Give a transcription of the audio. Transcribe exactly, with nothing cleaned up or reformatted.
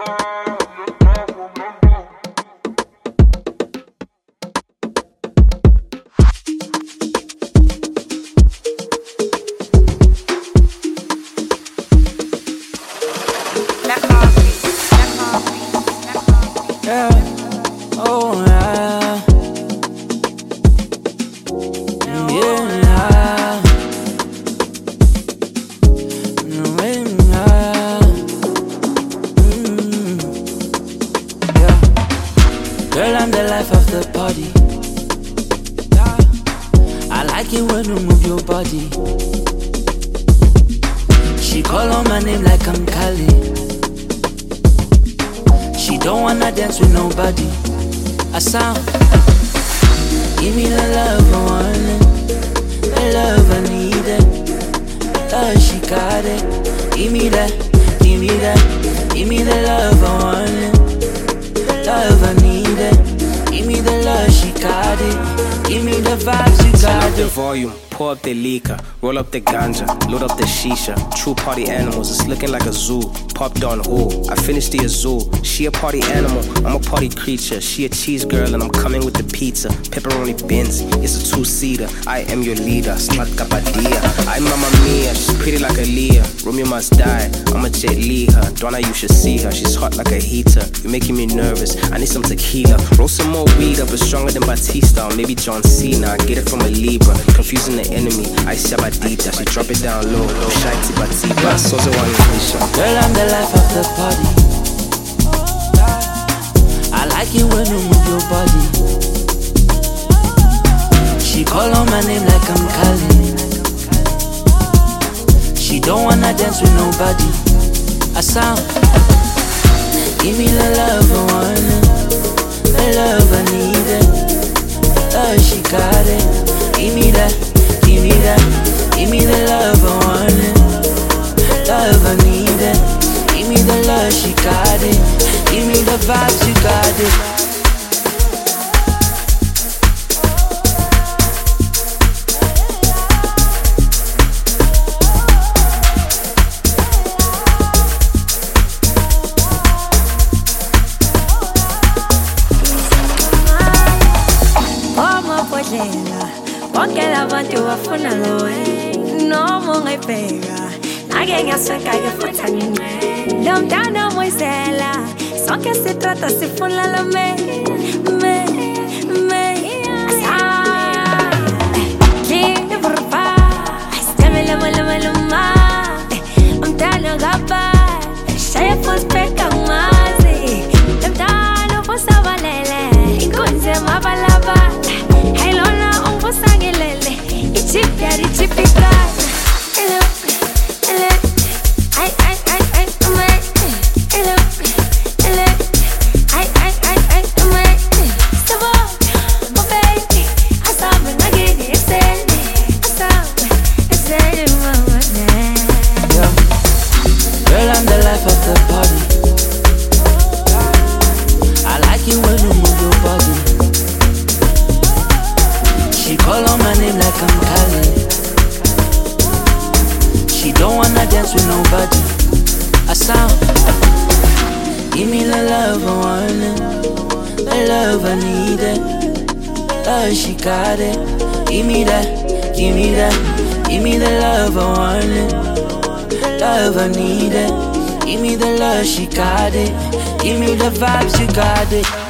Yeah, oh yeah, yeah, mm, yeah. Girl, I'm the life of the party. I like it when you move your body. She call on my name like I'm Kali. She don't wanna dance with nobody. I sound. Give me the love I want it, the love I need it. Love she got it. Give me that, give me that. Give me the love I want it, the love I need it. Give me the love she got it. Give me the vibes you got Turn up the it. volume, pour up the liquor, roll up the ganja, load up the shisha. True party animals, it's looking like a zoo. Popped on who? I finished the azul. She a party animal, I'm a party creature. She a cheese girl and I'm coming with the pizza. Pepperoni bins, it's a two-seater. I am your leader, Smat Kapadia. I'm Mamma Mia, she's pretty like a Leah. Romeo must die, I'm a Jet Li her. Donna, you should see her, she's hot like a heater. You're making me nervous, I need some tequila. Roll some more weed up, it's stronger than Batista. Or maybe John Cena, I get it from a Libra. Confusing the enemy, I Shabadita. She drop it down low, shy Tibatiba. Sozo one Nisha. Girl, I'm the life of the party. I like it when you move your body. She call on my name like I'm Kali. She don't wanna dance with nobody. I sound. Give me the love I want it, the love I need it. Love she got it. Give me that, give me that. Give me the love I want it, love I need it. Give me the love she got it. Give me the vibes you got it. Bonke labantu bafuna lowe noma ungayibheka nake ngiyasweka ke futhi angingqe lo mntana moyizela sonke sitrata sifuna lo me me me asa kini burba istemela mala mala ma umntana gaba shaya fospeka mazi lo mntana fosabalele inkonze mabalaba hello Sangelele, it's chip daddy chippy guy. Hello, hello, I I I I my hello, hello, I I I I my Sabo, oh baby, I saw me again, it's it, I saw me, it's it, mama. Yeah, girl, I'm the life of the party. I like it when you move your body. She call on my name like I'm Kali. She don't wanna dance with nobody. I sound. Give me the love I want it, the love I need it. Love she got it. Give me that, give me that. Give me the love I want it, love I need it. Give me the love she got it. Give me the vibes you got it.